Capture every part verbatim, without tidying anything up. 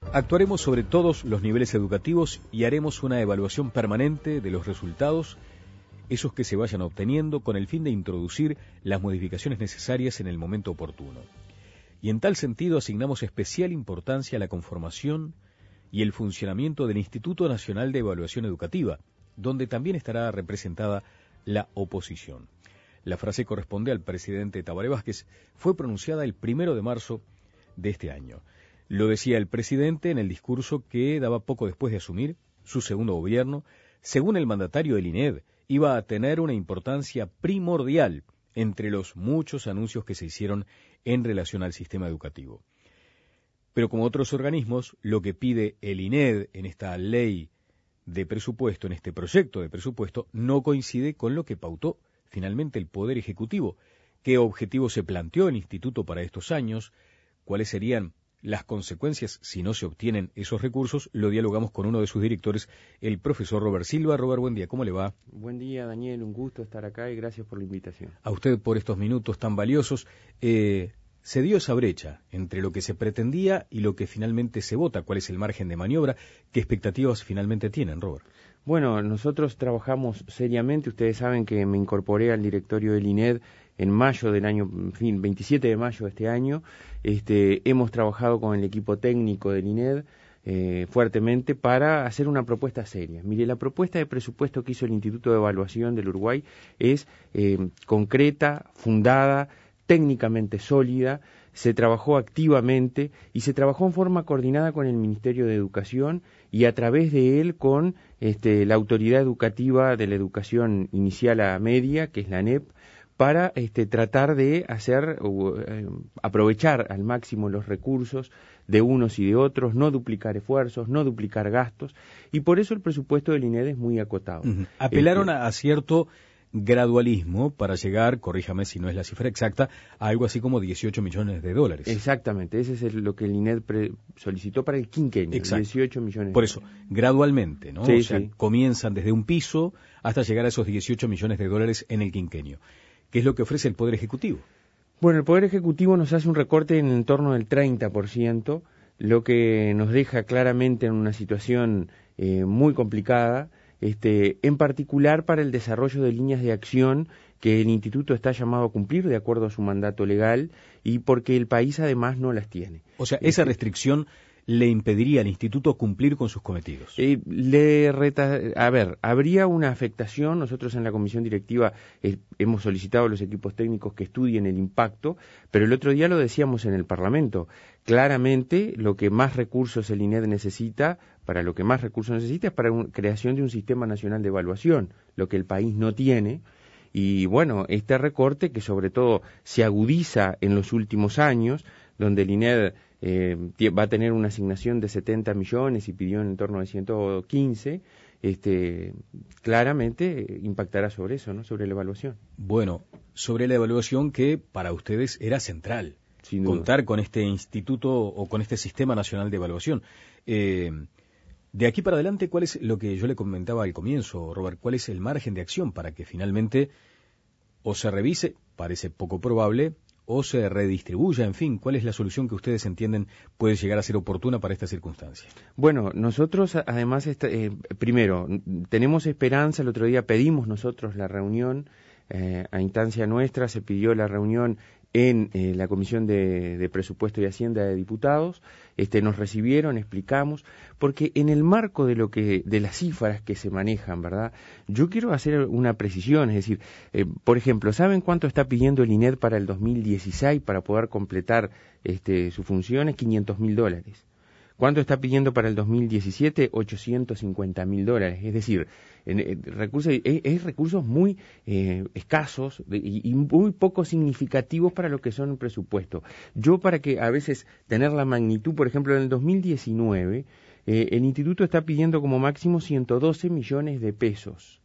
Actuaremos sobre todos los niveles educativos y haremos una evaluación permanente de los resultados, esos que se vayan obteniendo, con el fin de introducir las modificaciones necesarias en el momento oportuno. Y en tal sentido asignamos especial importancia a la conformación y el funcionamiento del Instituto Nacional de Evaluación Educativa, donde también estará representada la oposición. La frase corresponde al presidente Tabaré Vázquez, fue pronunciada el primero de marzo de este año. Lo decía el presidente en el discurso que daba poco después de asumir su segundo gobierno. Según el mandatario del I N E D, iba a tener una importancia primordial entre los muchos anuncios que se hicieron en relación al sistema educativo. Pero como otros organismos, lo que pide el I N E D en esta ley de presupuesto, en este proyecto de presupuesto, no coincide con lo que pautó finalmente el Poder Ejecutivo. ¿Qué objetivo se planteó el Instituto para estos años? ¿Cuáles serían las consecuencias si no se obtienen esos recursos? Lo dialogamos con uno de sus directores, el profesor Robert Silva. Robert, buen día, ¿cómo le va? Buen día, Daniel, un gusto estar acá y gracias por la invitación. A usted por estos minutos tan valiosos. Eh, se dio esa brecha entre lo que se pretendía y lo que finalmente se vota. ¿Cuál es el margen de maniobra? ¿Qué expectativas finalmente tienen, Robert? Bueno, nosotros trabajamos seriamente. Ustedes saben que me incorporé al directorio del I N E D en mayo del año, en fin, veintisiete de mayo de este año. Este, hemos trabajado con el equipo técnico del I N E D eh, fuertemente para hacer una propuesta seria. Mire, la propuesta de presupuesto que hizo el Instituto de Evaluación del Uruguay es eh, concreta, fundada, técnicamente sólida. Se trabajó activamente y se trabajó en forma coordinada con el Ministerio de Educación y a través de él con este, la Autoridad Educativa de la Educación Inicial a Media, que es la ANEP, para este, tratar de hacer, uh, eh, aprovechar al máximo los recursos de unos y de otros, no duplicar esfuerzos, no duplicar gastos, y por eso el presupuesto del I N E D es muy acotado. Uh-huh. Apelaron este, a, a cierto gradualismo para llegar, corríjame si no es la cifra exacta, a algo así como dieciocho millones de dólares. Exactamente, ese es el, lo que el I N E D pre solicitó para el quinquenio, exacto. dieciocho millones. Por eso, gradualmente, ¿no? Sí, o sea, sí. comienzan desde un piso hasta llegar a esos dieciocho millones de dólares en el quinquenio. ¿Qué es lo que ofrece el Poder Ejecutivo? Bueno, el Poder Ejecutivo nos hace un recorte en el torno del treinta por ciento, lo que nos deja claramente en una situación eh, muy complicada, este, en particular para el desarrollo de líneas de acción que el Instituto está llamado a cumplir de acuerdo a su mandato legal y porque el país además no las tiene. O sea, esa restricción le impediría al Instituto cumplir con sus cometidos. Eh, le reta... A ver, habría una afectación. Nosotros en la comisión directiva eh, hemos solicitado a los equipos técnicos que estudien el impacto, pero el otro día lo decíamos en el Parlamento. Claramente, lo que más recursos el I N E D necesita, para lo que más recursos necesita es para la creación de un sistema nacional de evaluación, lo que el país no tiene. Y bueno, este recorte que sobre todo se agudiza en los últimos años, donde el I N E D eh, va a tener una asignación de setenta millones y pidió en torno de ciento quince, este, claramente eh, impactará sobre eso, ¿no? Sobre la evaluación. Bueno, sobre la evaluación que para ustedes era central, sin duda, contar con este instituto o con este Sistema Nacional de Evaluación. Eh, de aquí para adelante, ¿cuál es lo que yo le comentaba al comienzo, Robert? ¿Cuál es el margen de acción para que finalmente o se revise, parece poco probable, o se redistribuya, en fin, ¿cuál es la solución que ustedes entienden puede llegar a ser oportuna para esta circunstancia? Bueno, nosotros además, eh, primero, tenemos esperanza. El otro día pedimos nosotros la reunión, eh, a instancia nuestra se pidió la reunión en eh, la Comisión de, de Presupuesto y Hacienda de Diputados. Este, nos recibieron, explicamos, porque en el marco de lo que de las cifras que se manejan, ¿verdad? Yo quiero hacer una precisión, es decir, eh, por ejemplo, ¿saben cuánto está pidiendo el I N E D para el dos mil dieciséis para poder completar este, sus funciones? quinientos mil dólares. ¿Cuánto está pidiendo para el dos mil diecisiete? ochocientos cincuenta mil dólares. Es decir, en, en recursos, es, es recursos muy eh, escasos y, y muy poco significativos para lo que son el presupuesto. Yo, para que a veces tener la magnitud, por ejemplo, en el dos mil diecinueve, eh, el Instituto está pidiendo como máximo ciento doce millones de pesos.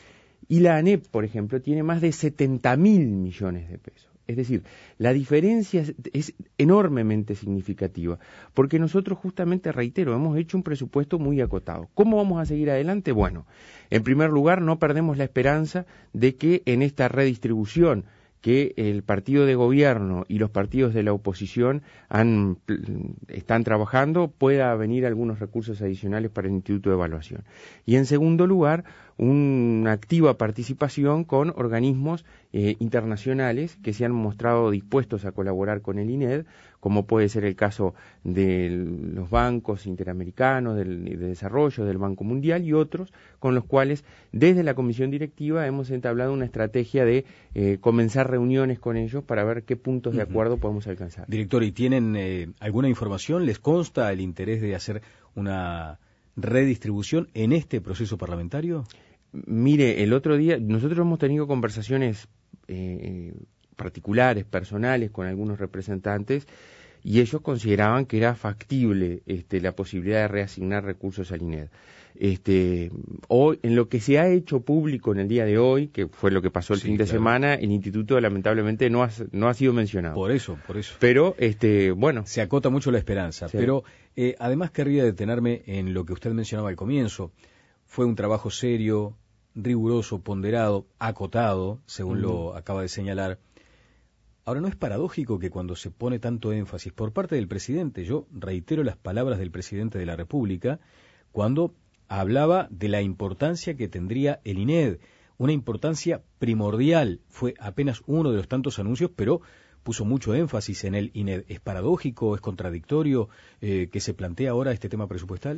Y la ANEP, por ejemplo, tiene más de setenta mil millones de pesos. Es decir, la diferencia es, es enormemente significativa, porque nosotros justamente, reitero, hemos hecho un presupuesto muy acotado. ¿Cómo vamos a seguir adelante? Bueno, en primer lugar, no perdemos la esperanza de que en esta redistribución que el partido de gobierno y los partidos de la oposición han, están trabajando, pueda venir algunos recursos adicionales para el Instituto de Evaluación. Y en segundo lugar, una activa participación con organismos eh, internacionales que se han mostrado dispuestos a colaborar con el I N E D, como puede ser el caso de los bancos interamericanos, del, de desarrollo, del Banco Mundial y otros, con los cuales desde la comisión directiva hemos entablado una estrategia de eh, comenzar reuniones con ellos para ver qué puntos de acuerdo podemos alcanzar. Director, ¿y tienen eh, alguna información? ¿Les consta el interés de hacer una redistribución en este proceso parlamentario? Mire, el otro día nosotros hemos tenido conversaciones eh, particulares, personales, con algunos representantes, y ellos consideraban que era factible este, la posibilidad de reasignar recursos al I N E D. Este, hoy, en lo que se ha hecho público en el día de hoy, que fue lo que pasó el sí, fin de claro. semana, el instituto lamentablemente no ha, no ha sido mencionado. Por eso, por eso. Pero, este, bueno. Se acota mucho la esperanza, sí. Pero eh, además querría detenerme en lo que usted mencionaba al comienzo. Fue un trabajo serio, riguroso, ponderado, acotado, según uh-huh. lo acaba de señalar. Ahora, ¿no es paradójico que cuando se pone tanto énfasis por parte del presidente, yo reitero las palabras del presidente de la República, cuando hablaba de la importancia que tendría el I N E D, una importancia primordial, fue apenas uno de los tantos anuncios, pero puso mucho énfasis en el I N E D. ¿Es paradójico, es contradictorio eh, que se plantea ahora este tema presupuestal?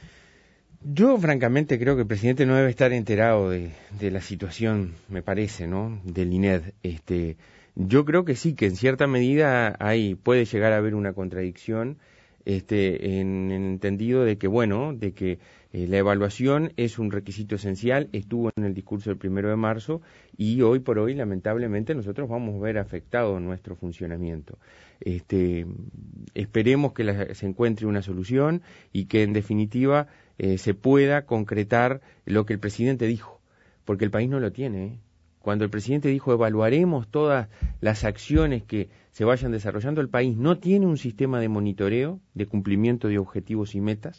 Yo, francamente, creo que el presidente no debe estar enterado de, de la situación, me parece, ¿no?, del I N E D. Este, yo creo que sí, que en cierta medida hay, puede llegar a haber una contradicción, este, en el entendido de que, bueno, de que eh, la evaluación es un requisito esencial, estuvo en el discurso del primero de marzo, y hoy por hoy, lamentablemente, nosotros vamos a ver afectado nuestro funcionamiento. Este, esperemos que la, se encuentre una solución y que, en definitiva, eh, se pueda concretar lo que el presidente dijo, porque el país no lo tiene, ¿eh? Cuando el presidente dijo evaluaremos todas las acciones que se vayan desarrollando, el país no tiene un sistema de monitoreo, de cumplimiento de objetivos y metas,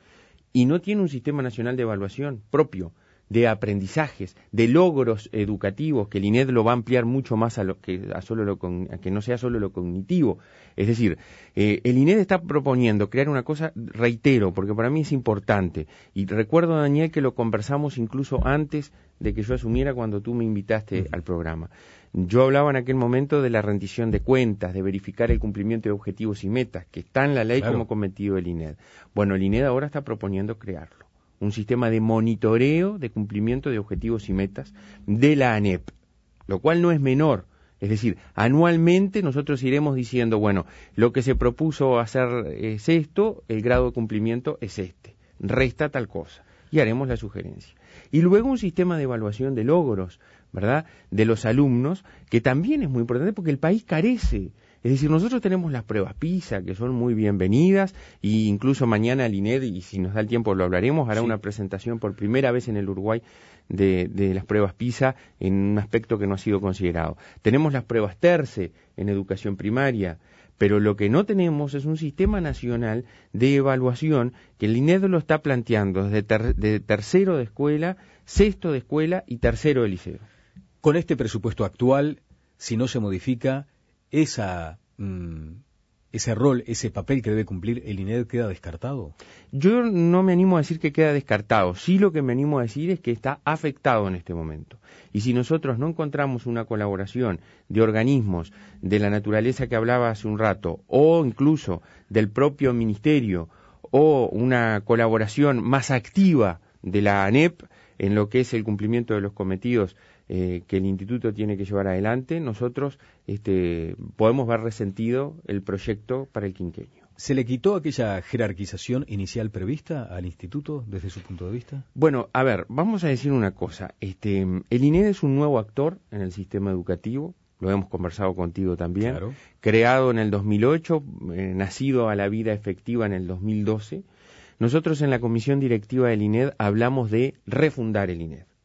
y no tiene un sistema nacional de evaluación propio, de aprendizajes, de logros educativos, que el I N E D lo va a ampliar mucho más a lo que a solo lo a que no sea solo lo cognitivo. Es decir, eh, el I N E D está proponiendo crear una cosa, reitero, porque para mí es importante, y recuerdo, Daniel, que lo conversamos incluso antes de que yo asumiera cuando tú me invitaste uh-huh. al programa. Yo hablaba en aquel momento de la rendición de cuentas, de verificar el cumplimiento de objetivos y metas, que está en la ley claro. como cometido del I N E D. Bueno, el I N E D ahora está proponiendo crearlo. Un sistema de monitoreo de cumplimiento de objetivos y metas de la ANEP, lo cual no es menor. Es decir, anualmente nosotros iremos diciendo, bueno, lo que se propuso hacer es esto, el grado de cumplimiento es este, resta tal cosa, y haremos la sugerencia. Y luego un sistema de evaluación de logros, ¿verdad?, de los alumnos, que también es muy importante porque el país carece. Es decir, nosotros tenemos las pruebas PISA, que son muy bienvenidas, e incluso mañana el I N E D, y si nos da el tiempo lo hablaremos, hará sí. una presentación por primera vez en el Uruguay de, de las pruebas PISA en un aspecto que no ha sido considerado. Tenemos las pruebas TERCE en educación primaria, pero lo que no tenemos es un sistema nacional de evaluación que el I N E D lo está planteando desde ter, de tercero de escuela, sexto de escuela y tercero de liceo. Con este presupuesto actual, si no se modifica, esa, mm, ese rol, ese papel que debe cumplir el I N E D queda descartado. Yo no me animo a decir que queda descartado, sí lo que me animo a decir es que está afectado en este momento. Y si nosotros no encontramos una colaboración de organismos de la naturaleza que hablaba hace un rato, o incluso del propio ministerio, o una colaboración más activa de la ANEP en lo que es el cumplimiento de los cometidos eh, que el instituto tiene que llevar adelante, nosotros este, podemos ver resentido el proyecto para el quinquenio. ¿Se le quitó aquella jerarquización inicial prevista al instituto desde su punto de vista? Bueno, a ver, vamos a decir una cosa. Este, el I N E D es un nuevo actor en el sistema educativo, lo hemos conversado contigo también, claro. Creado en el dos mil ocho, eh, nacido a la vida efectiva en el dos mil doce. Nosotros en la comisión directiva del I N E D hablamos de refundar el I N E D.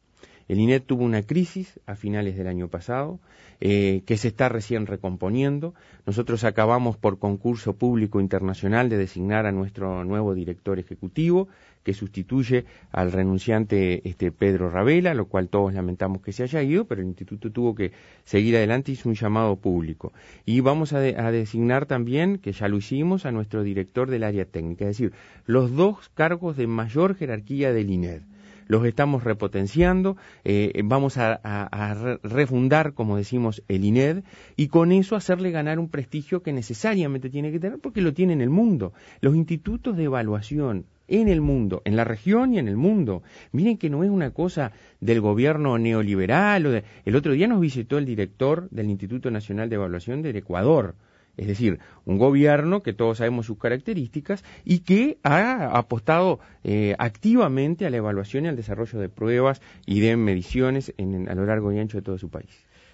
El INED tuvo una crisis a finales del año pasado, eh, que se está recién recomponiendo. Nosotros acabamos por concurso público internacional de designar a nuestro nuevo director ejecutivo, que sustituye al renunciante este, Pedro Ravela, lo cual todos lamentamos que se haya ido, pero el instituto tuvo que seguir adelante y hizo un llamado público. Y vamos a, de, a designar también, que ya lo hicimos, a nuestro director del área técnica, es decir, los dos cargos de mayor jerarquía del INED. Los estamos repotenciando, eh, vamos a, a, a refundar, como decimos, el INED, y con eso hacerle ganar un prestigio que necesariamente tiene que tener, porque lo tiene en el mundo. Los institutos de evaluación en el mundo, en la región y en el mundo. Miren que no es una cosa del gobierno neoliberal. O de... El otro día nos visitó el director del Instituto Nacional de Evaluación del Ecuador. Es decir, un gobierno que todos sabemos sus características y que ha apostado eh, activamente a la evaluación y al desarrollo de pruebas y de mediciones en, a lo largo y ancho de todo su país.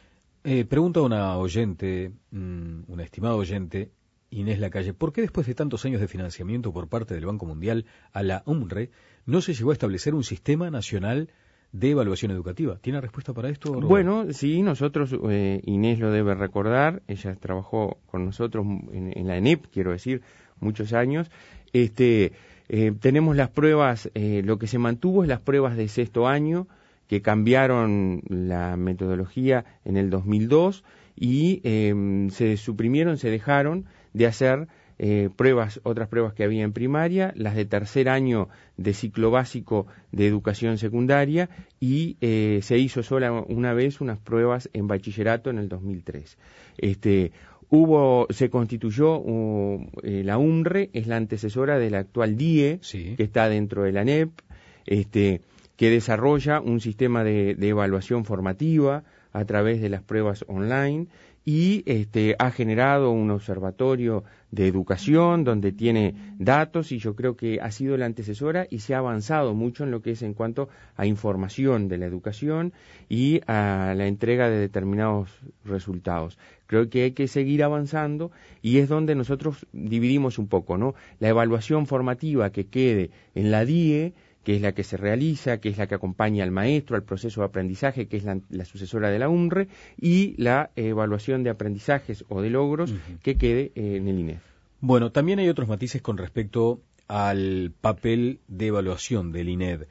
Eh, pregunta una oyente, mmm, una estimada oyente, Inés Lacalle, ¿por qué después de tantos años de financiamiento por parte del Banco Mundial a la U N R E no se llegó a establecer un sistema nacional de evaluación educativa? ¿Tiene respuesta para esto, Roberto? Bueno, sí, nosotros, eh, Inés lo debe recordar, ella trabajó con nosotros en, en la ENEP, quiero decir, muchos años. Este, eh, tenemos las pruebas, eh, lo que se mantuvo es las pruebas de sexto año, que cambiaron la metodología en el dos mil dos y eh, se suprimieron, se dejaron de hacer Eh, pruebas, otras pruebas que había en primaria, las de tercer año de ciclo básico de educación secundaria y eh, se hizo sola una vez unas pruebas en bachillerato en el dos mil tres. Este, hubo, se constituyó uh, eh, la U N R E, es la antecesora de la actual D I E, sí, que está dentro de la ANEP, este, que desarrolla un sistema de, de evaluación formativa a través de las pruebas online y este, ha generado un observatorio de educación donde tiene datos y yo creo que ha sido la antecesora y se ha avanzado mucho en lo que es en cuanto a información de la educación y a la entrega de determinados resultados. Creo que hay que seguir avanzando y es donde nosotros dividimos un poco, ¿no? La evaluación formativa que quede en la D I E, que es la que se realiza, que es la que acompaña al maestro al proceso de aprendizaje, que es la, la sucesora de la U N R E, y la eh, evaluación de aprendizajes o de logros uh-huh. que quede eh, en el INED. Bueno, también hay otros matices con respecto al papel de evaluación del INED.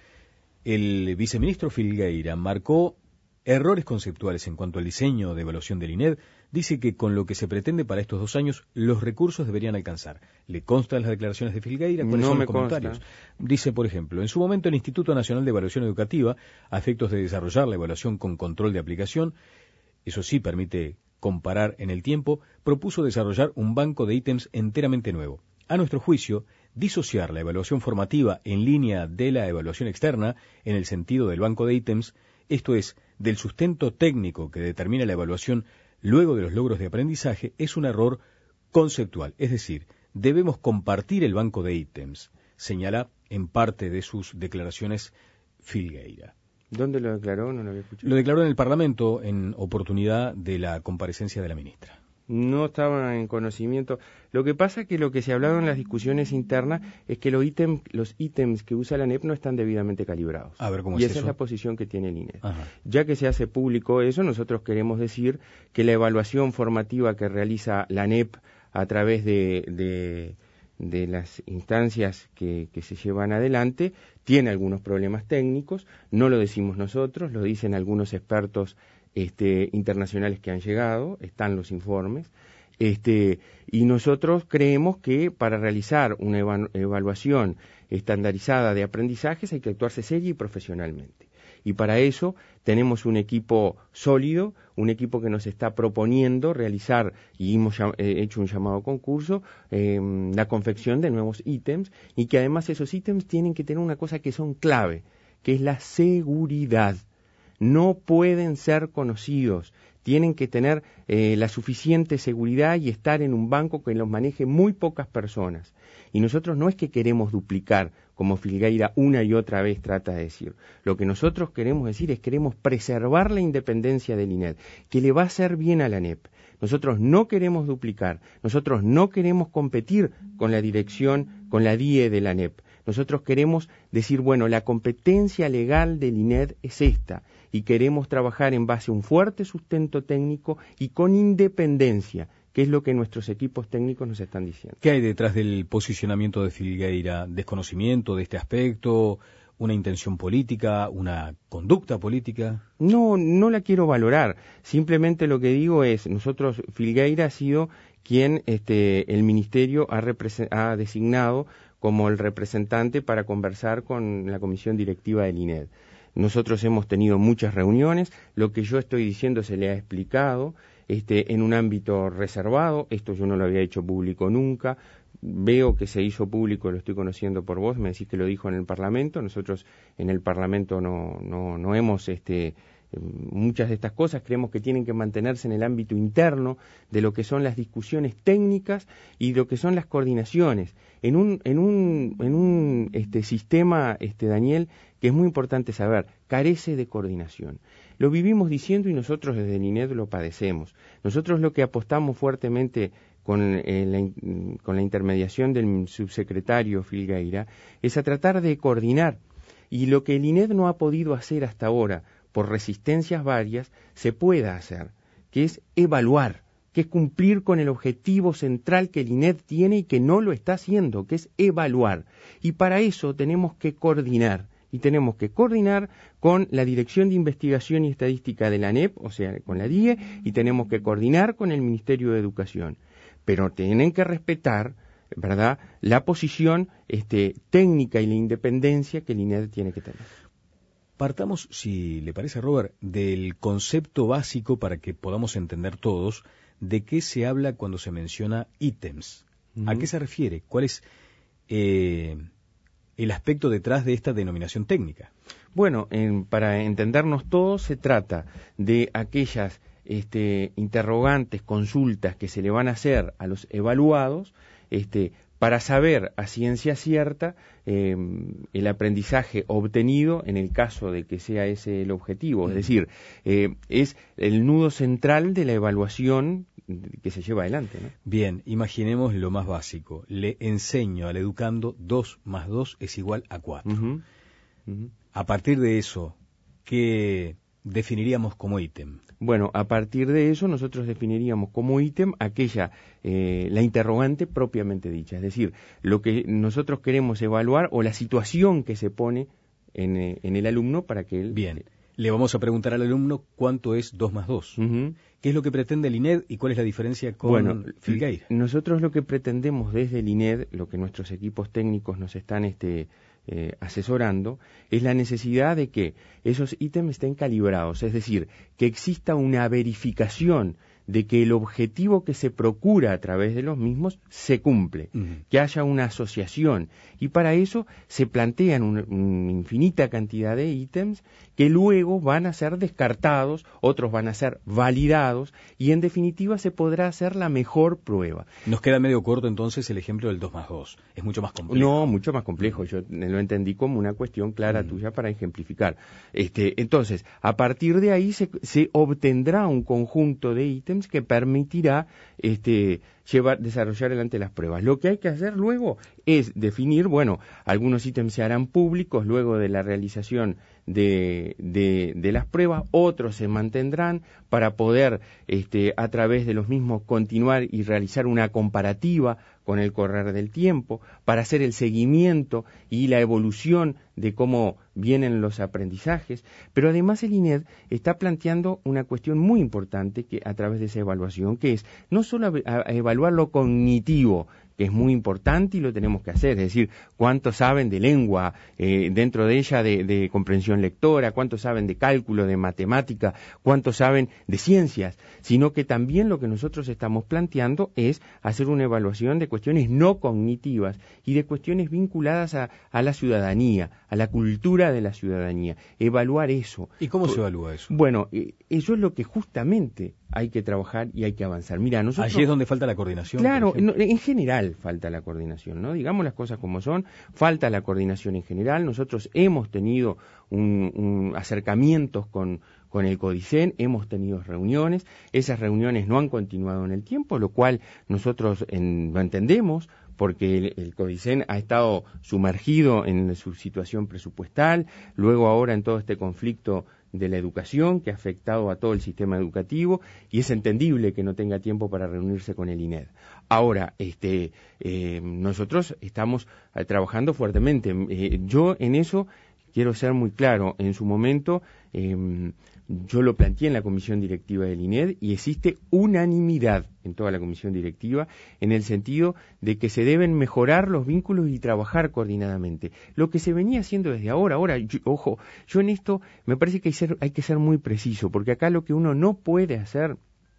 El viceministro Filgueira marcó errores conceptuales en cuanto al diseño de evaluación del INED. Dice que con lo que se pretende para estos dos años, los recursos deberían alcanzar. ¿Le constan las declaraciones de Filgueira? ¿Cuáles no son me los comentarios? Consta. Dice, por ejemplo, en su momento el Instituto Nacional de Evaluación Educativa, a efectos de desarrollar la evaluación con control de aplicación, eso sí permite comparar en el tiempo, propuso desarrollar un banco de ítems enteramente nuevo. A nuestro juicio, disociar la evaluación formativa en línea de la evaluación externa, en el sentido del banco de ítems, esto es, del sustento técnico que determina la evaluación luego de los logros de aprendizaje, es un error conceptual. Es decir, debemos compartir el banco de ítems, señala en parte de sus declaraciones Filgueira. ¿Dónde lo declaró? No lo había escuchado. Lo declaró en el Parlamento en oportunidad de la comparecencia de la ministra. No estaba en conocimiento. Lo que pasa es que lo que se hablaba en las discusiones internas es que los ítems, los ítems que usa la ANEP no están debidamente calibrados. A ver, ¿cómo y es esa eso? es la posición que tiene el INED. Ajá. Ya que se hace público eso, nosotros queremos decir que la evaluación formativa que realiza la ANEP a través de, de, de las instancias que, que se llevan adelante tiene algunos problemas técnicos. No lo decimos nosotros, lo dicen algunos expertos Este, internacionales que han llegado, están los informes, este, y nosotros creemos que para realizar una eva- evaluación estandarizada de aprendizajes hay que actuarse seria y profesionalmente. Y para eso tenemos un equipo sólido, un equipo que nos está proponiendo realizar, y hemos eh, hecho un llamado concurso, eh, la confección de nuevos ítems, y que además esos ítems tienen que tener una cosa que son clave, que es la seguridad. No pueden ser conocidos, tienen que tener eh, la suficiente seguridad y estar en un banco que los maneje muy pocas personas. Y nosotros no es que queremos duplicar, como Filgueira una y otra vez trata de decir. Lo que nosotros queremos decir es queremos preservar la independencia del INED, que le va a hacer bien a la ANEP. Nosotros no queremos duplicar, nosotros no queremos competir con la dirección, con la D I E de la ANEP. Nosotros queremos decir, bueno, la competencia legal del I N E D es esta, y queremos trabajar en base a un fuerte sustento técnico y con independencia, que es lo que nuestros equipos técnicos nos están diciendo. ¿Qué hay detrás del posicionamiento de Filgueira? ¿Desconocimiento de este aspecto? ¿Una intención política? ¿Una conducta política? No, no la quiero valorar. Simplemente lo que digo es, nosotros, Filgueira ha sido quien este, el Ministerio ha, ha designado como el representante para conversar con la Comisión Directiva del I N E D. Nosotros hemos tenido muchas reuniones, lo que yo estoy diciendo se le ha explicado, este, en un ámbito reservado, esto yo no lo había hecho público nunca, veo que se hizo público, lo estoy conociendo por vos, me decís que lo dijo en el Parlamento, nosotros en el Parlamento no, no, no hemos, este, muchas de estas cosas creemos que tienen que mantenerse en el ámbito interno de lo que son las discusiones técnicas y lo que son las coordinaciones. En un, en un, en un este, sistema, este, Daniel, que es muy importante saber, carece de coordinación. Lo vivimos diciendo y nosotros desde el I N E D lo padecemos. Nosotros lo que apostamos fuertemente con, eh, la, con la intermediación del subsecretario Filgueira es a tratar de coordinar. Y lo que el I N E D no ha podido hacer hasta ahora, por resistencias varias, se pueda hacer, que es evaluar, que es cumplir con el objetivo central que el I N E D tiene y que no lo está haciendo, que es evaluar. Y para eso tenemos que coordinar, y tenemos que coordinar con la Dirección de Investigación y Estadística de la A N E P, o sea, con la D I E, y tenemos que coordinar con el Ministerio de Educación. Pero tienen que respetar, ¿verdad?, la posición este, técnica y la independencia que el I N E D tiene que tener. Partamos, si le parece, Robert, del concepto básico para que podamos entender todos de qué se habla cuando se menciona ítems. Uh-huh. ¿A qué se refiere? ¿Cuál es eh, el aspecto detrás de esta denominación técnica? Bueno, en, para entendernos todos, se trata de aquellas este, interrogantes, consultas que se le van a hacer a los evaluados, este, para saber a ciencia cierta eh, el aprendizaje obtenido en el caso de que sea ese el objetivo. Es decir, eh, es el nudo central de la evaluación que se lleva adelante, ¿no? Bien, imaginemos lo más básico. Le enseño al educando dos más dos es igual a cuatro. Uh-huh. Uh-huh. A partir de eso, ¿qué definiríamos como ítem? Bueno, a partir de eso nosotros definiríamos como ítem aquella, eh, la interrogante propiamente dicha, es decir, lo que nosotros queremos evaluar o la situación que se pone en, eh, en el alumno para que él... Bien, le vamos a preguntar al alumno cuánto es dos más dos. Uh-huh. ¿Qué es lo que pretende el I N E D y cuál es la diferencia con bueno, Filgueira? Nosotros lo que pretendemos desde el I N E D, lo que nuestros equipos técnicos nos están este, eh, asesorando, es la necesidad de que esos ítems estén calibrados, es decir, que exista una verificación de que el objetivo que se procura a través de los mismos se cumple, uh-huh. que haya una asociación, y para eso se plantean una un infinita cantidad de ítems que luego van a ser descartados, otros van a ser validados, y en definitiva se podrá hacer la mejor prueba. Nos queda medio corto entonces el ejemplo del dos más dos, es mucho más complejo. No, mucho más complejo, yo lo entendí como una cuestión clara uh-huh. tuya para ejemplificar. Este, entonces, a partir de ahí se, se obtendrá un conjunto de ítems que permitirá este, llevar, desarrollar adelante las pruebas. Lo que hay que hacer luego es definir, bueno, algunos ítems se harán públicos luego de la realización de, de, de las pruebas, otros se mantendrán para poder este, a través de los mismos continuar y realizar una comparativa con el correr del tiempo, para hacer el seguimiento y la evolución de cómo vienen los aprendizajes, pero además el I N E D está planteando una cuestión muy importante que a través de esa evaluación, que es no solo a, a evaluar lo cognitivo, que es muy importante y lo tenemos que hacer, es decir, cuántos saben de lengua, eh, dentro de ella de, de comprensión lectora, cuántos saben de cálculo, de matemática, cuántos saben de ciencias, sino que también lo que nosotros estamos planteando es hacer una evaluación de cuestiones no cognitivas y de cuestiones vinculadas a, a la ciudadanía, a la cultura de la ciudadanía, evaluar eso. ¿Y cómo se evalúa eso? Bueno, eh, eso es lo que justamente hay que trabajar y hay que avanzar. Mira, nosotros... Allí es donde falta la coordinación. Claro, no, en general falta la coordinación, ¿no? Digamos las cosas como son, falta la coordinación en general. Nosotros hemos tenido un, un acercamientos con, con el Codicen, hemos tenido reuniones, esas reuniones no han continuado en el tiempo, lo cual nosotros en, lo entendemos, porque el, el CODICEN ha estado sumergido en su situación presupuestal, luego ahora en todo este conflicto de la educación que ha afectado a todo el sistema educativo, y es entendible que no tenga tiempo para reunirse con el I N E D. Ahora, este, eh, nosotros estamos eh, trabajando fuertemente. Eh, yo en eso quiero ser muy claro. En su momento, eh, yo lo planteé en la comisión directiva del I N E D y existe unanimidad en toda la comisión directiva en el sentido de que se deben mejorar los vínculos y trabajar coordinadamente. Lo que se venía haciendo desde ahora, ahora, yo, ojo, yo en esto me parece que hay, ser, hay que ser muy preciso, porque acá lo que uno no puede hacer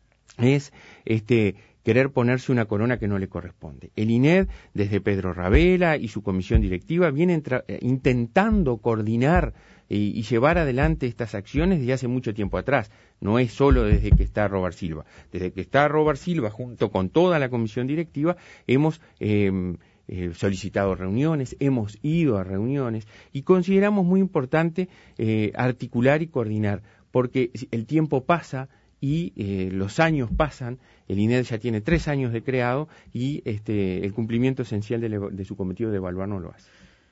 es este querer ponerse una corona que no le corresponde. El I N E D, desde Pedro Ravela y su comisión directiva, viene intentando coordinar y, y llevar adelante estas acciones desde hace mucho tiempo atrás. No es solo desde que está Robert Silva. Desde que está Robert Silva, junto con toda la comisión directiva, hemos eh, eh, solicitado reuniones, hemos ido a reuniones y consideramos muy importante eh, articular y coordinar, porque el tiempo pasa y eh, los años pasan. El I N E D ya tiene tres años de creado y este, el cumplimiento esencial de, de su cometido de evaluar no lo hace.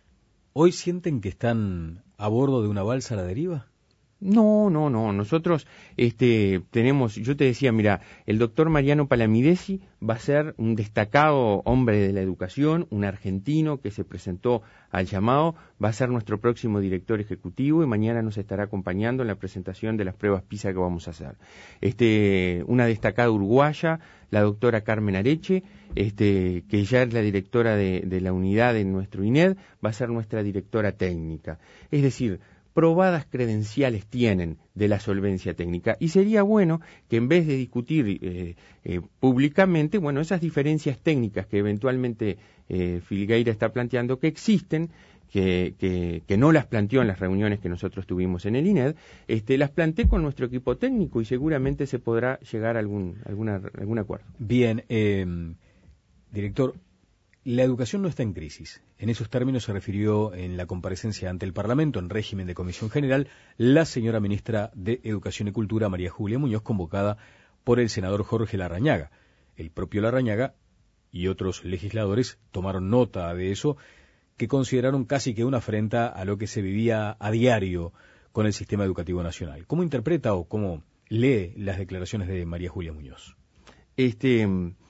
¿Hoy sienten que están a bordo de una balsa a la deriva? No, no, no. Nosotros este, tenemos, yo te decía, mira, el doctor Mariano Palamidesi va a ser un destacado hombre de la educación, un argentino que se presentó al llamado, va a ser nuestro próximo director ejecutivo y mañana nos estará acompañando en la presentación de las pruebas PISA que vamos a hacer. Este, una destacada uruguaya, la doctora Carmen Areche, este, que ya es la directora de, de la unidad en nuestro I N E D, va a ser nuestra directora técnica. Es decir, probadas credenciales tienen de la solvencia técnica y sería bueno que en vez de discutir eh, eh, públicamente, bueno, esas diferencias técnicas que eventualmente eh, Filgueira está planteando que existen, que, que, que no las planteó en las reuniones que nosotros tuvimos en el I N E D, este, las planteé con nuestro equipo técnico y seguramente se podrá llegar a algún, alguna, algún acuerdo. Bien, eh, director, la educación no está en crisis. En esos términos se refirió en la comparecencia ante el Parlamento en régimen de comisión general la señora ministra de Educación y Cultura, María Julia Muñoz, convocada por el senador Jorge Larrañaga. El propio Larrañaga y otros legisladores tomaron nota de eso, que consideraron casi que una afrenta a lo que se vivía a diario con el sistema educativo nacional. ¿Cómo interpreta o cómo lee las declaraciones de María Julia Muñoz? Este...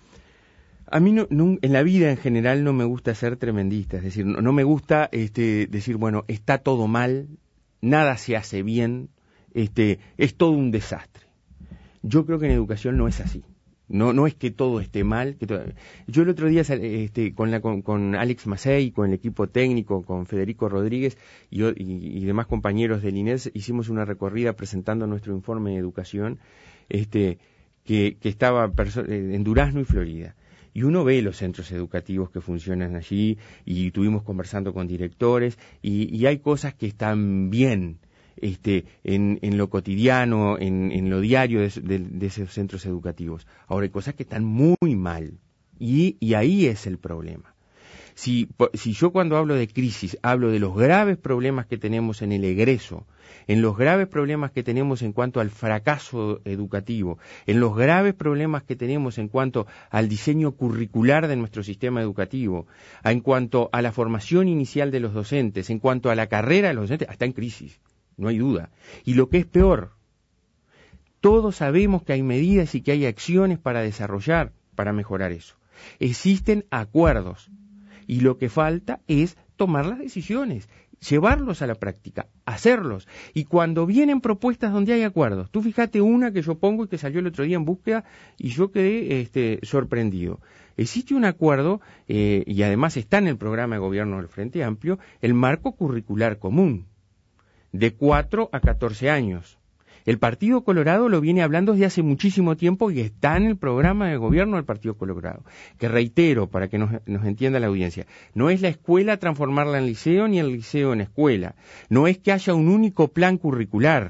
A mí no, no, en la vida en general no me gusta ser tremendista, es decir, no, no me gusta este, decir, bueno, está todo mal, nada se hace bien, este, es todo un desastre. Yo creo que en educación no es así. No, no es que todo esté mal. Que todo... Yo el otro día este, con, la, con, con Alex Macei, con el equipo técnico, con Federico Rodríguez y, y, y demás compañeros del I N E D, hicimos una recorrida presentando nuestro informe de educación este, que, que estaba en Durazno y Florida. Y uno ve los centros educativos que funcionan allí y estuvimos conversando con directores y, y hay cosas que están bien este, en, en lo cotidiano, en, en lo diario de, de, de esos centros educativos. Ahora hay cosas que están muy mal y, y ahí es el problema. Si, si yo cuando hablo de crisis hablo de los graves problemas que tenemos en el egreso, en los graves problemas que tenemos en cuanto al fracaso educativo, en los graves problemas que tenemos en cuanto al diseño curricular de nuestro sistema educativo, en cuanto a la formación inicial de los docentes, en cuanto a la carrera de los docentes, está en crisis, no hay duda. Y lo que es peor, todos sabemos que hay medidas y que hay acciones para desarrollar, para mejorar eso. Existen acuerdos. Y lo que falta es tomar las decisiones, llevarlos a la práctica, hacerlos. Y cuando vienen propuestas donde hay acuerdos, tú fíjate una que yo pongo y que salió el otro día en búsqueda y yo quedé este, sorprendido. Existe un acuerdo, eh, y además está en el programa de gobierno del Frente Amplio, el marco curricular común, de cuatro a catorce años. El Partido Colorado lo viene hablando desde hace muchísimo tiempo y está en el programa de gobierno del Partido Colorado. Que reitero, para que nos, nos entienda la audiencia, no es la escuela transformarla en liceo ni el liceo en escuela. No es que haya un único plan curricular.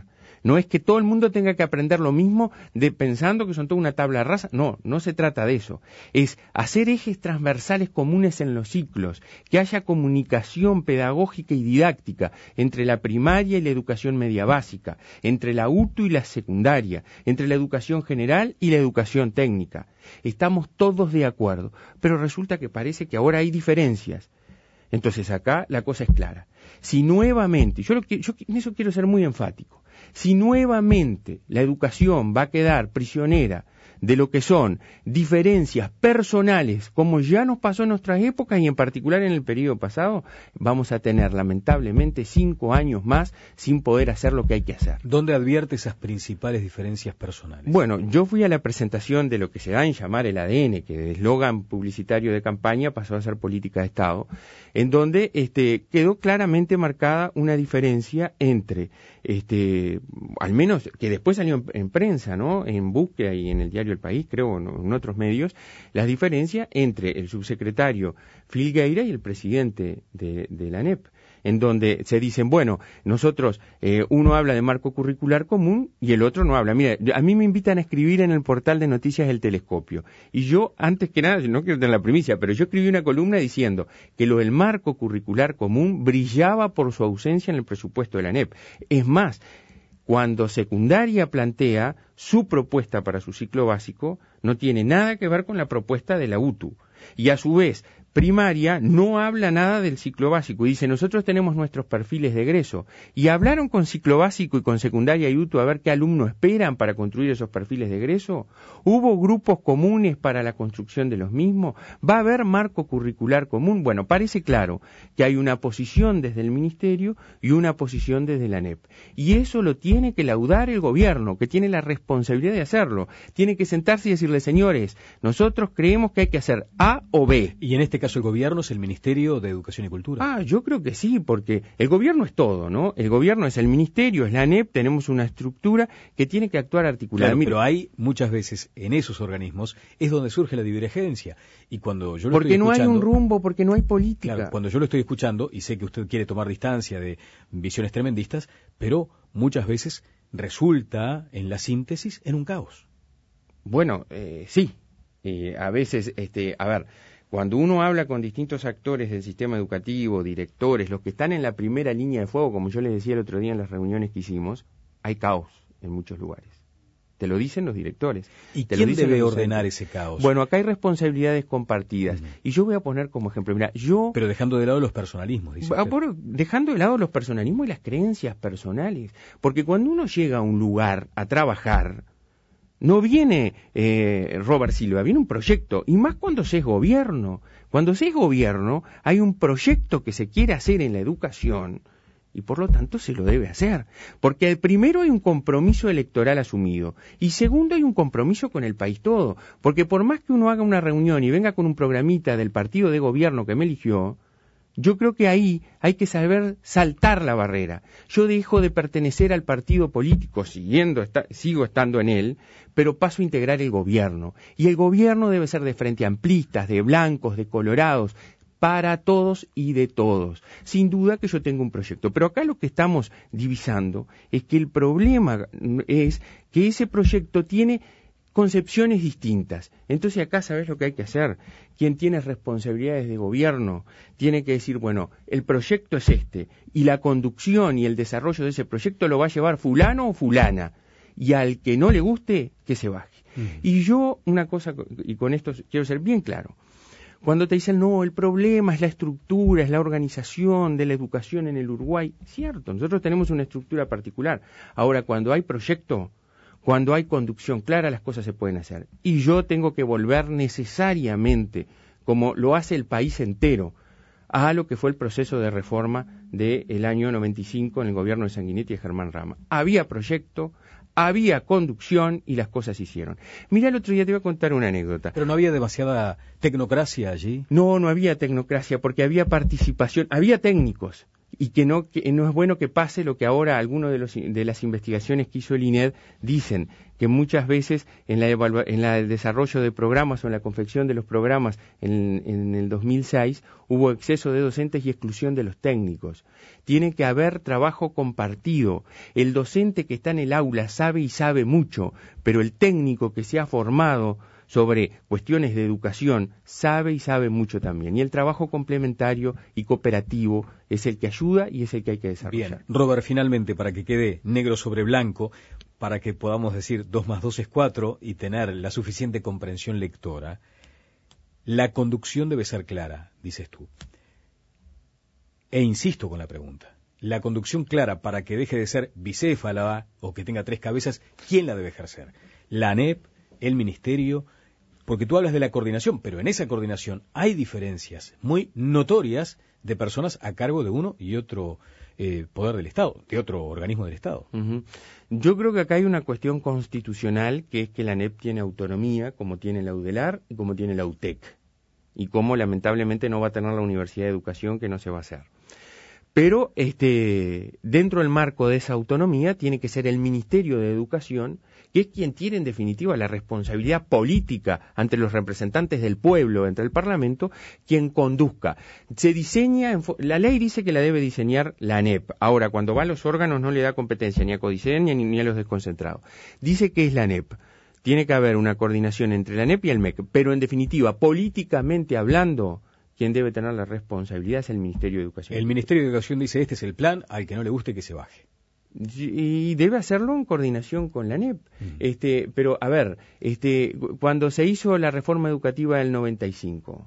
No es que todo el mundo tenga que aprender lo mismo de pensando que son toda una tabla rasa. No, no se trata de eso. Es hacer ejes transversales comunes en los ciclos, que haya comunicación pedagógica y didáctica entre la primaria y la educación media básica, entre la U T U y la secundaria, entre la educación general y la educación técnica. Estamos todos de acuerdo, pero resulta que parece que ahora hay diferencias. Entonces acá la cosa es clara. Si nuevamente, yo, lo que, yo en eso quiero ser muy enfático, si nuevamente la educación va a quedar prisionera de lo que son diferencias personales, como ya nos pasó en nuestras épocas y en particular en el periodo pasado, vamos a tener lamentablemente cinco años más sin poder hacer lo que hay que hacer. ¿Dónde advierte esas principales diferencias personales? Bueno, yo fui a la presentación de lo que se da en llamar el A D N, que de eslogan publicitario de campaña pasó a ser política de Estado, en donde este, quedó claramente marcada una diferencia entre, este, al menos que después salió en, en prensa, ¿no? En Búsqueda y en el diario El País, creo, en, en otros medios, la diferencia entre el subsecretario Filgueira y el presidente de, de la A N E P, en donde se dicen, bueno, nosotros, eh, uno habla de marco curricular común y el otro no habla. Mira, a mí me invitan a escribir en el portal de noticias El Telescopio, y yo, antes que nada, no quiero tener la primicia, pero yo escribí una columna diciendo que lo del marco curricular común brillaba por su ausencia en el presupuesto de la A N E P. Es más, cuando secundaria plantea su propuesta para su ciclo básico, no tiene nada que ver con la propuesta de la U T U. Y a su vez, primaria no habla nada del ciclo básico y dice, nosotros tenemos nuestros perfiles de egreso. Y hablaron con ciclo básico y con secundaria y U T U a ver qué alumnos esperan para construir esos perfiles de egreso. ¿Hubo grupos comunes para la construcción de los mismos? ¿Va a haber marco curricular común? Bueno, parece claro que hay una posición desde el Ministerio y una posición desde la A N E P. Y eso lo tiene que laudar el gobierno, que tiene la responsabilidad de hacerlo. Tiene que sentarse y decirle, señores, nosotros creemos que hay que hacer A o B. Y en este caso el gobierno es el Ministerio de Educación y Cultura. Ah, yo creo que sí, porque el gobierno es todo, ¿no? El gobierno es el ministerio, es la A N E P, tenemos una estructura que tiene que actuar articulada. Claro, pero hay muchas veces en esos organismos es donde surge la divergencia. Y cuando yo lo porque estoy no escuchando, hay un rumbo, porque no hay política. Claro, cuando yo lo estoy escuchando, y sé que usted quiere tomar distancia de visiones tremendistas, pero muchas veces resulta en la síntesis en un caos. Bueno, eh, sí. Eh, a veces, este, a ver, cuando uno habla con distintos actores del sistema educativo, directores, los que están en la primera línea de fuego, como yo les decía el otro día en las reuniones que hicimos, hay caos en muchos lugares. Te lo dicen los directores. ¿Y te quién lo dicen debe los ordenar docentes. ese caos? Bueno, acá hay responsabilidades compartidas. Uh-huh. Y yo voy a poner como ejemplo, mira, yo... Pero dejando de lado los personalismos, dice usted. Por, dejando de lado los personalismos y las creencias personales. Porque cuando uno llega a un lugar a trabajar, no viene eh, Robert Silva, viene un proyecto, y más cuando se es gobierno. Cuando se es gobierno, hay un proyecto que se quiere hacer en la educación, y por lo tanto se lo debe hacer. Porque primero hay un compromiso electoral asumido, y segundo hay un compromiso con el país todo. Porque por más que uno haga una reunión y venga con un programita del partido de gobierno que me eligió, yo creo que ahí hay que saber saltar la barrera. Yo dejo de pertenecer al partido político, siguiendo está, sigo estando en él, pero paso a integrar el gobierno. Y el gobierno debe ser de frente amplistas, de blancos, de colorados, para todos y de todos. Sin duda que yo tengo un proyecto. Pero acá lo que estamos divisando es que el problema es que ese proyecto tiene concepciones distintas. Entonces acá, ¿sabes lo que hay que hacer? Quien tiene responsabilidades de gobierno tiene que decir, bueno, el proyecto es este, y la conducción y el desarrollo de ese proyecto lo va a llevar fulano o fulana, y al que no le guste, que se baje. Mm. Y yo, una cosa, y con esto quiero ser bien claro, cuando te dicen, no, el problema es la estructura, es la organización de la educación en el Uruguay, cierto, nosotros tenemos una estructura particular. Ahora, cuando hay proyecto, cuando hay conducción clara, las cosas se pueden hacer. Y yo tengo que volver necesariamente, como lo hace el país entero, a lo que fue el proceso de reforma del año noventa y cinco en el gobierno de Sanguinetti y de Germán Rama. Había proyecto, había conducción y las cosas se hicieron. Mira, el otro día te voy a contar una anécdota. ¿Pero no había demasiada tecnocracia allí? No, no había tecnocracia porque había participación, había técnicos. y que no, que no es bueno que pase lo que ahora algunos de, los, de las investigaciones que hizo el I N E D dicen, que muchas veces en la evalua- en la, el desarrollo de programas o en la confección de los programas en, en el dos mil seis hubo exceso de docentes y exclusión de los técnicos. Tiene que haber trabajo compartido. El docente que está en el aula sabe y sabe mucho, pero el técnico que se ha formado sobre cuestiones de educación sabe y sabe mucho también. Y el trabajo complementario y cooperativo es el que ayuda y es el que hay que desarrollar. Bien, Robert, finalmente, para que quede negro sobre blanco, para que podamos decir dos más dos es cuatro y tener la suficiente comprensión lectora, la conducción debe ser clara, dices tú. E insisto con la pregunta. La conducción clara, para que deje de ser bicéfala o que tenga tres cabezas, ¿quién la debe ejercer? ¿La ANEP? ¿El Ministerio? Porque tú hablas de la coordinación, pero en esa coordinación hay diferencias muy notorias de personas a cargo de uno y otro eh, poder del Estado, de otro organismo del Estado. Uh-huh. Yo creo que acá hay una cuestión constitucional, que es que la ANEP tiene autonomía, como tiene la UDELAR y como tiene la UTEC, y como lamentablemente no va a tener la Universidad de Educación, que no se va a hacer. Pero este, dentro del marco de esa autonomía tiene que ser el Ministerio de Educación, que es quien tiene en definitiva la responsabilidad política ante los representantes del pueblo, entre el Parlamento, quien conduzca. Se diseña, en, la ley dice que la debe diseñar la ANEP. Ahora, cuando va a los órganos no le da competencia ni a Codicen ni, ni a los desconcentrados. Dice que es la ANEP. Tiene que haber una coordinación entre la ANEP y el M E C, pero en definitiva, políticamente hablando, quien debe tener la responsabilidad es el Ministerio de Educación. El Ministerio de Educación dice, este es el plan, al que no le guste que se baje. Y debe hacerlo en coordinación con la ANEP. Mm. Este, pero, a ver, este, cuando se hizo la reforma educativa del noventa y cinco,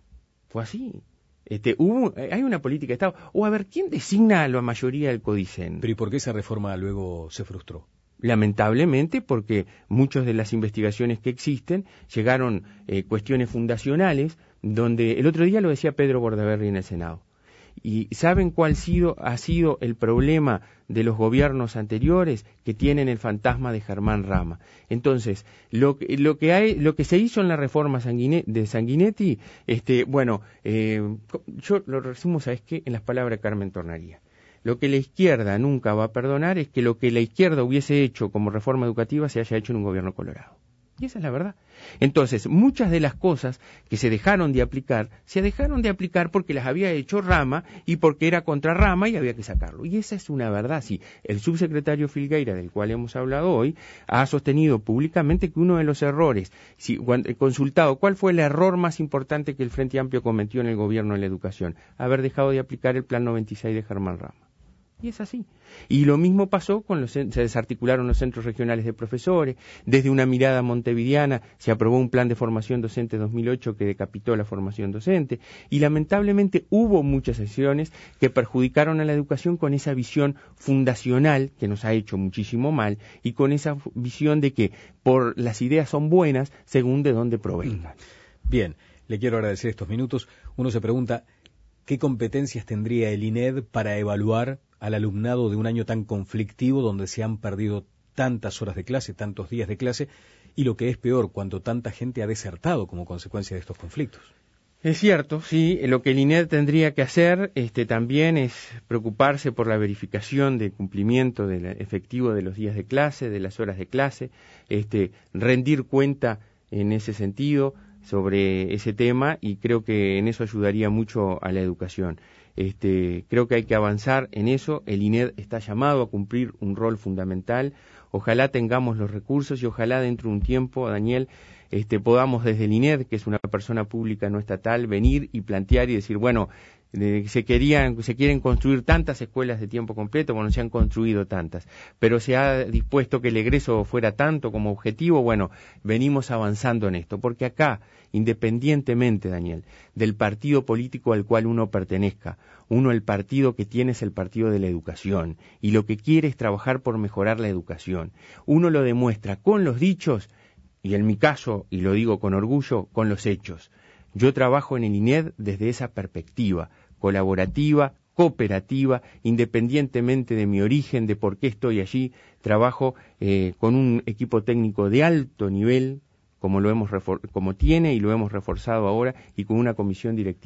fue así. Este, hubo, hay una política de Estado. O, a ver, ¿quién designa a la mayoría del Codicen? Pero ¿y por qué esa reforma luego se frustró? Lamentablemente, porque muchas de las investigaciones que existen llegaron eh, cuestiones fundacionales, donde el otro día lo decía Pedro Bordaberry en el Senado. ¿Y saben cuál sido, ha sido el problema de los gobiernos anteriores? Que tienen el fantasma de Germán Rama. Entonces, lo, lo, que, hay, lo que se hizo en la reforma Sanguinetti, de Sanguinetti, este, bueno, eh, yo lo resumo, ¿sabes qué? En las palabras de Carmen Tornaría. Lo que la izquierda nunca va a perdonar es que lo que la izquierda hubiese hecho como reforma educativa se haya hecho en un gobierno colorado. Y esa es la verdad. Entonces, muchas de las cosas que se dejaron de aplicar, se dejaron de aplicar porque las había hecho Rama y porque era contra Rama y había que sacarlo. Y esa es una verdad. Sí, el subsecretario Filgueira, del cual hemos hablado hoy, ha sostenido públicamente que uno de los errores, si cuando, consultado cuál fue el error más importante que el Frente Amplio cometió en el gobierno de la educación, haber dejado de aplicar el Plan noventa y seis de Germán Rama. Y es así. Y lo mismo pasó con los, se desarticularon los centros regionales de profesores, desde una mirada montevideana se aprobó un plan de formación docente dos mil ocho que decapitó la formación docente, y lamentablemente hubo muchas acciones que perjudicaron a la educación con esa visión fundacional que nos ha hecho muchísimo mal, y con esa visión de que por las ideas son buenas según de dónde provengan. Bien, le quiero agradecer estos minutos. Uno se pregunta, ¿qué competencias tendría el I N E D para evaluar al alumnado de un año tan conflictivo donde se han perdido tantas horas de clase, tantos días de clase, y lo que es peor, cuando tanta gente ha desertado como consecuencia de estos conflictos? Es cierto, sí, lo que el I N E D tendría que hacer este, también es preocuparse por la verificación del cumplimiento del efectivo de los días de clase, de las horas de clase, este, rendir cuenta en ese sentido sobre ese tema, y creo que en eso ayudaría mucho a la educación. Este, creo que hay que avanzar en eso. El I N E D está llamado a cumplir un rol fundamental. Ojalá tengamos los recursos y ojalá dentro de un tiempo, Daniel, este, podamos desde el I N E D, que es una persona pública no estatal, venir y plantear y decir, bueno, eh, se querían, se quieren construir tantas escuelas de tiempo completo, bueno, se han construido tantas, pero se ha dispuesto que el egreso fuera tanto como objetivo. Bueno, venimos avanzando en esto, porque acá, independientemente, Daniel, del partido político al cual uno pertenezca, uno el partido que tiene es el partido de la educación, y lo que quiere es trabajar por mejorar la educación. Uno lo demuestra con los dichos, y en mi caso, y lo digo con orgullo, con los hechos. Yo trabajo en el I N E D desde esa perspectiva, colaborativa, cooperativa, independientemente de mi origen, de por qué estoy allí. Trabajo eh, con un equipo técnico de alto nivel, como lo hemos refor- como tiene y lo hemos reforzado ahora, y con una comisión directiva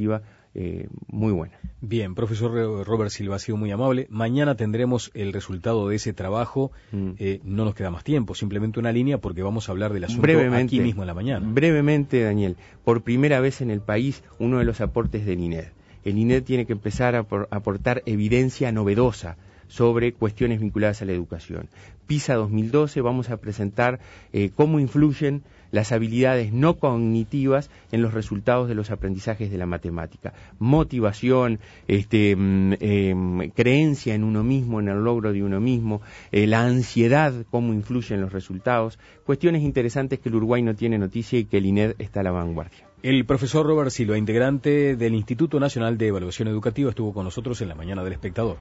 eh, muy buena. Bien, profesor Robert Silva, ha sido muy amable. Mañana tendremos el resultado de ese trabajo. Mm. Eh, no nos queda más tiempo, simplemente una línea porque vamos a hablar del asunto brevemente, aquí mismo en la mañana. Brevemente, Daniel, por primera vez en el país, uno de los aportes del I N E D. El I N E D tiene que empezar a aportar evidencia novedosa sobre cuestiones vinculadas a la educación. PISA dos mil doce, vamos a presentar eh, cómo influyen las habilidades no cognitivas en los resultados de los aprendizajes de la matemática. Motivación, este, eh, creencia en uno mismo, en el logro de uno mismo, eh, la ansiedad, cómo influye en los resultados. Cuestiones interesantes que el Uruguay no tiene noticia y que el I N E D está a la vanguardia. El profesor Robert Silva, integrante del Instituto Nacional de Evaluación Educativa, estuvo con nosotros en la mañana del Espectador.